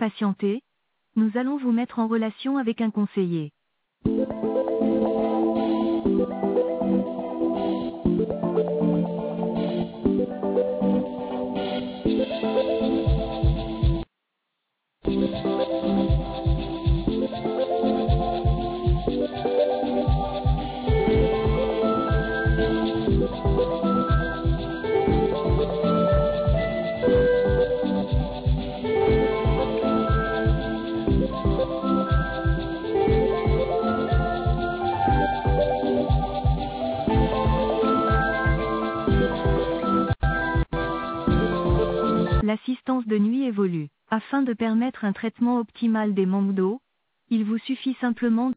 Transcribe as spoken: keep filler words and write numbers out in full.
patienter, nous allons vous mettre en relation avec un conseiller. L'assistance de nuit évolue. Afin de permettre un traitement optimal des manques d'eau, il vous suffit simplement